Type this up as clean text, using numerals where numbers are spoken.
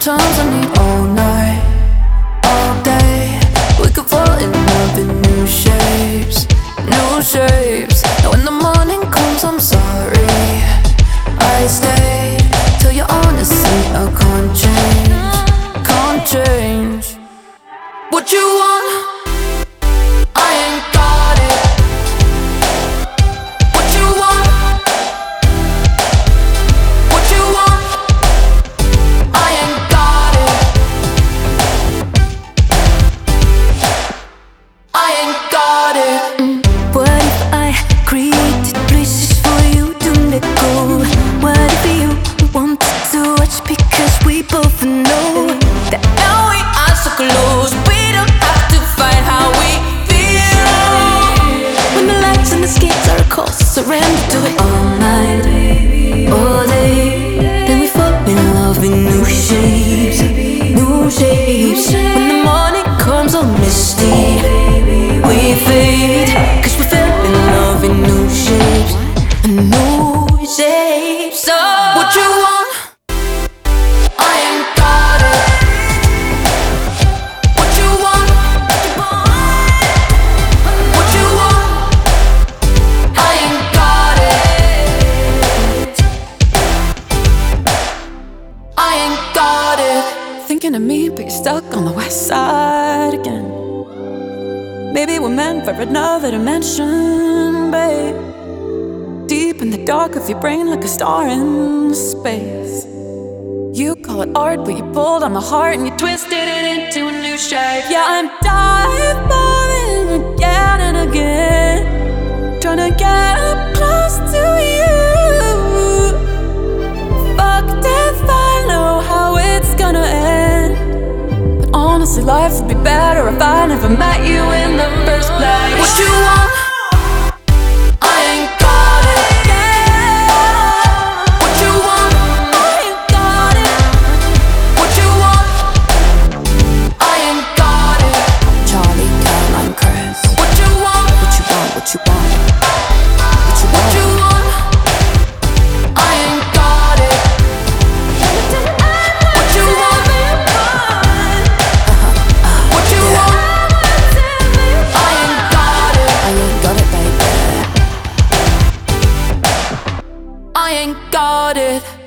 Sometimes I need all night, all day. We could fall in love in new shapes, new shapes. Now when the morning comes, I'm sorry I stayed till you're honestly I can't change, can't change. What you want? I ain't got it. What you want? What you want? I ain't got it. I ain't got it. What if I created places for you to let go? What if you wanted to watch because we both know that now we are so close, we don't have to fight how we feel. When the lights and the skates are cold, surrender to it all night, all day. Then we fall in love in new shapes, new shapes. When the morning comes all misty, we fade, 'cause we fell in love in new shapes, new shapes. So What you want? I ain't got it. What you want? What you want? I ain't got it. I ain't got it. thinking of me, but you're stuck on the west side again. Maybe we're meant for another dimension, babe. Deep in the dark of your brain, like a star in space. You call it art, but you pulled on my heart and you twisted it into a new shape. Yeah, I'm diving again and again, trying to get up close to you. Fucked if I know how it's gonna end, but honestly, life would be better if I never met you in the first place. What you want? I ain't got it. What you want? I ain't got it. What you want? I ain't got it. Charlie, Caroline, Chris. What you want? What you want? What you want? What you What want? you want? I ain't got it. What you want? What you want? I ain't got it. I ain't got it, baby. I ain't got it.